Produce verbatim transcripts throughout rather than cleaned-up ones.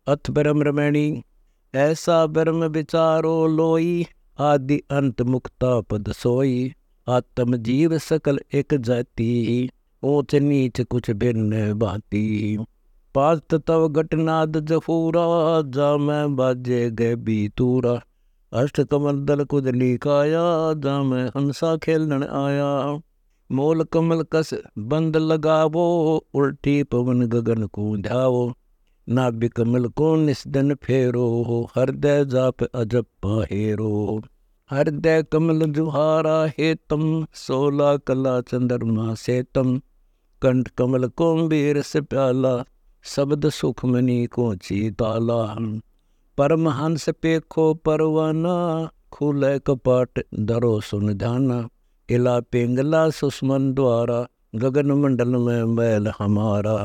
अथ ब्रह्म रमणी ऐसा ब्रह्म विचारो लोई, आदि अंत मुक्ता पद सोई। आत्म जीव सकल एक जाति, ऊंच नीच कुछ भिन्न भांति। पांच तत्व घटनाद जफूरा, जा मैं बाजे गए बी तूरा। अष्ट कमल दल कुदली काया, जा मैं हंसा खेलन आया। मोल कमल कस बंद लगावो, उल्टी पवन गगन को ध्यावो। नाभि कमल को निस्दन फेरो, हृदय जाप अजप हेरो। हृदय कमल जुहारा हेतम, सोला कला चंद्रमा सेतम। कंठ कमल को वीर से प्याला, शब्द सुखमणि को चीताला। परमहंस पेखो परवाना, खुले कपाट धरो सुन ध्याना। इला पिंगला सुषमन द्वारा, गगन मंडल में मैल हमारा।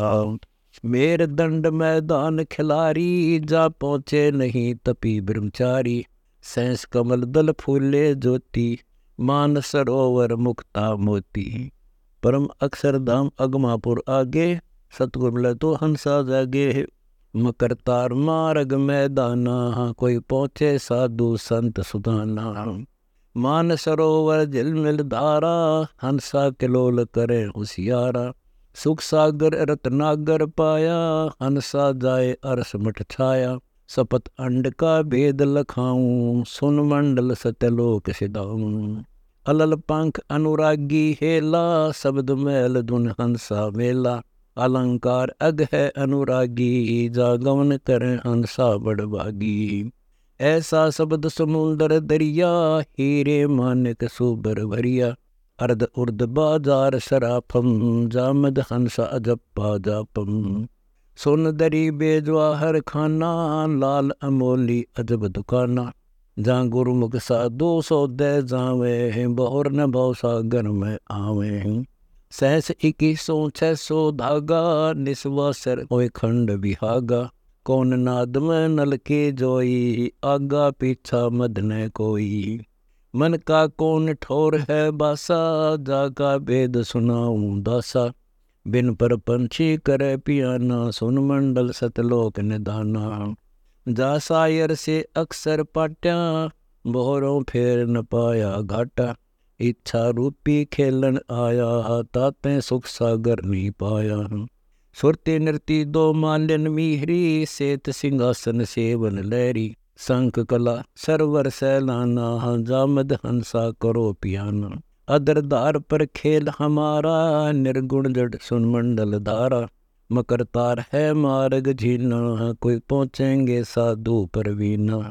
मेर दंड मैदान खिलारी, जा पहुँचे नहीं तपी ब्रह्मचारी। सहस कमल दल फूले ज्योति, मान सरोवर मुक्ता मोती। परम अक्षरधाम अगमापुर आगे, सतगुरु मिले तो हंसा जागे। मकर तार मार्ग मैदाना, कोई पहुँचे साधु संत सुदाना। मान सरोवर झिलमिल धारा, हंसा किलोल करे होशियारा। सुख सागर रत्नागर पाया, हंसा जाए अरस मठ छाया। सपत अंड का भेद लखाऊं, सुन मंडल सत्यलोक सिधाऊं। अलल पंख अनुरागी हेला, शब्द मैल धुन हंसा मेला। अलंकार अग है अनुरागी, जागवन करें हंसा बड़भागी। ऐसा शब्द समुंदर दरिया, हीरे मानिक सुबर भरिया। अर्ध उर्ध बाजार सराफम, जामद हंसा अजप्पा जापम। सोन दरी बेजवाहर खाना, लाल अमोली अजब दुकाना। जहाँ गुरुमुख साधु सौदे जावे, बहुर न भव सागर में आवे। सहस इक्कीसो छह सौ धागा, निस्वा सर होए खंड बिहागा। कौन नाद में नल के जोई, आगा पीछा मद न कोई। मन का कौन ठोर है बासा, जाका भेद सुनाऊं दासा। बिन पर पंछी करे पियाना, सुन मंडल सतलोक निधाना। जा सायर से अक्सर पाट्या, बोहरों फेर न पाया घाटा। इच्छा रूपी खेलन आया, ताते सुख सागर नहीं पाया। सुरती नृती दो माल्यन मीहरी, सेत सिंहासन सेवन लहरी। शंख कला सरवर सैलाना, जामद हंसा करो पियाना। अदर धार पर खेल हमारा, निर्गुण जड़ सुन मंडल धारा। मकर तार है मार्ग झीना, कोई पहुँचेंगे साधु परवीना।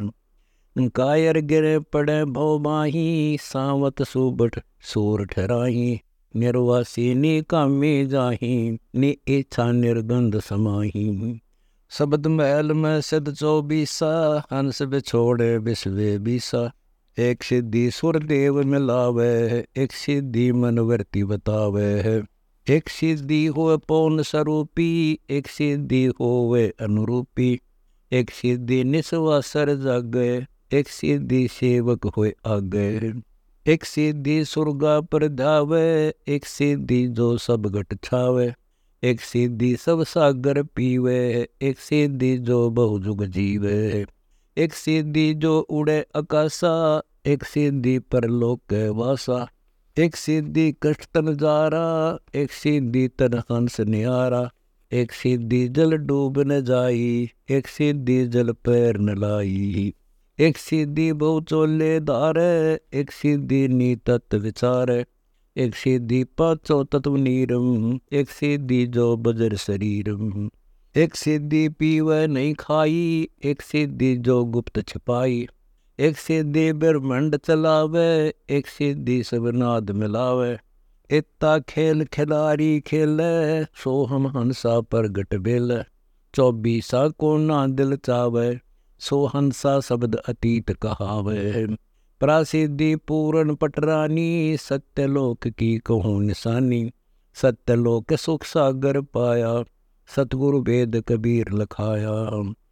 कायर गिरे पड़े भव माही, सावत सुबट सूर ठहराही। निर्वासी नी कामी जाही, नी इच्छा निर्गंध समाही। शब्द महल में सिद्ध चौबीसा, हंस बिछोड़े बिस्वे बीसा। एक सिद्धि सुरदेव मिलावे, एक सिद्धि मनवर्ती बतावे। एक सिद्धि हो पौन स्वरूपी, एक सिद्धि होवे अनुरूपी। एक सिद्धि निस्वा सर जागे, एक सिद्धि सेवक होए आगे। एक सिद्धि सुरगा पर धावे, एक सिद्धि जो सब घट छावे। एक सिद्धि सब सागर पीवे, एक सिद्धि जो बहु जुग जीवे। एक सिद्धि जो उड़े आकाशा, एक सिद्धि परलोक के वासा। एक सिद्धि कष्ट तन जारा, एक सिद्धि तन हंस निहारा। एक सिद्धि जल डूब न जाई, एक सिद्धि जल पैर न लाई। एक सिद्धि बहु चोले धारे, एक सिद्धि नी तत्व विचारे। एक सिद्धि पांचों तत्व नीरम, एक सिद्धि जो बजर शरीरम। एक सिद्धि पीवे नहीं खाई, एक सिद्धि जो गुप्त छिपाई। एक सिद्धि ब्रह्मंड चलावे, एक सिद्धि सब नाद मिलावे। इत्ता खेल खिलारी खेले, सो हम हंसा प्रगट बेले। चौबीसा को ना दिल चावे, सो हंसा शब्द अतीत कहावे। प्रासिद्धि पूर्ण पटरानी, सत्यलोक की कहूँ निशानी। सत्यलोक सुख सागर पाया, सतगुरु वेद कबीर लखाया।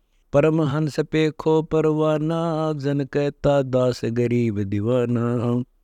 परमहंस पेखो परवाना, जन कहता दास गरीब दीवाना।